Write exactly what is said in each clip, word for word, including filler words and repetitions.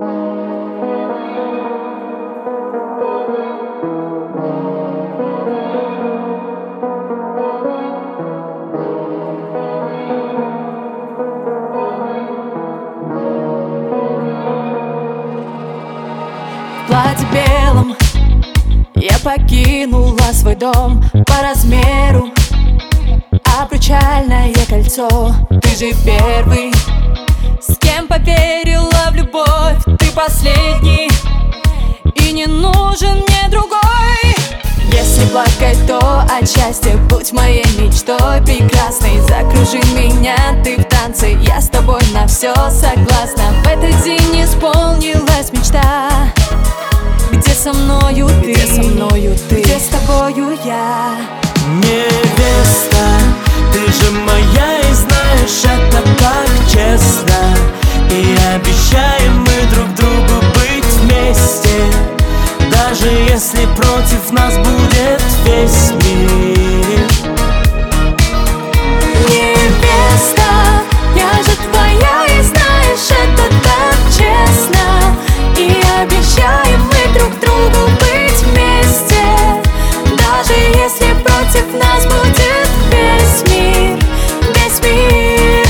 В платье белом я покинула свой дом по размеру. Обручальное кольцо, ты же первый, с кем поверила в любовь. Ты последний, и не нужен мне другой. Если плакать, то от счастья будь моей мечтой прекрасной. Закружи меня, ты в танце, я с тобой на все согласна. В этот день исполнилась мечта. Где со мною ты, где со мною ты, где с тобою я? Невеста, ты же моя, и знаешь, это так честно. И обещаем мы друг другу быть вместе, даже если против нас будет весь мир. Невеста, я же твоя, и знаешь, это так честно. И обещаем мы друг другу быть вместе, даже если против нас будет весь мир, весь мир.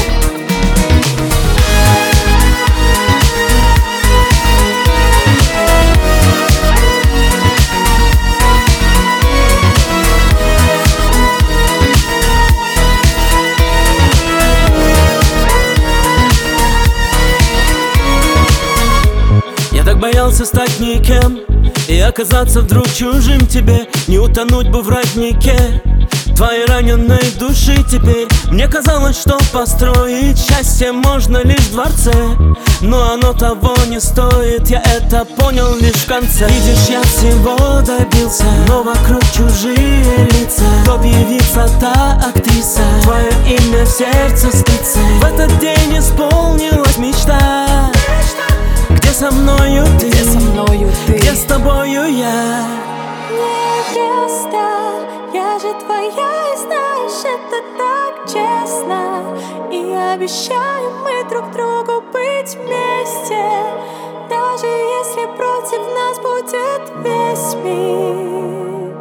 Я так боялся стать никем и оказаться вдруг чужим тебе. Не утонуть бы в роднике твоей раненой души теперь. Мне казалось, что построить счастье можно лишь в дворце, но оно того не стоит, я это понял лишь в конце. Видишь, я всего добился, но вокруг чужие лица. Кто явится та актриса, твое имя в сердце спится. В этот день исполнилась мечта. Где со мною ты, где со мною ты, где с тобою я? Невеста, я же твоя, и знаешь, это так честно. И обещаем мы друг другу быть вместе, даже если против нас будет весь мир.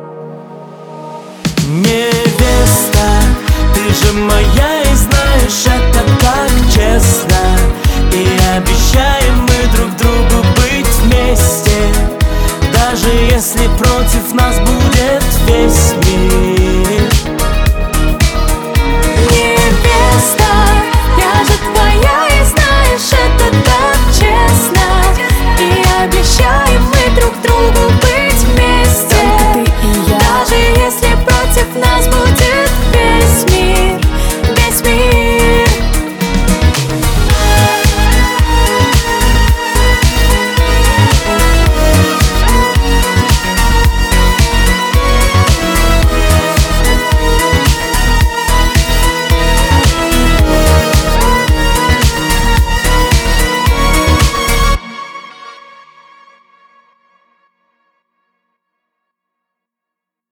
Невеста, ты же моя, и знаешь, это так честно. И обещаем мы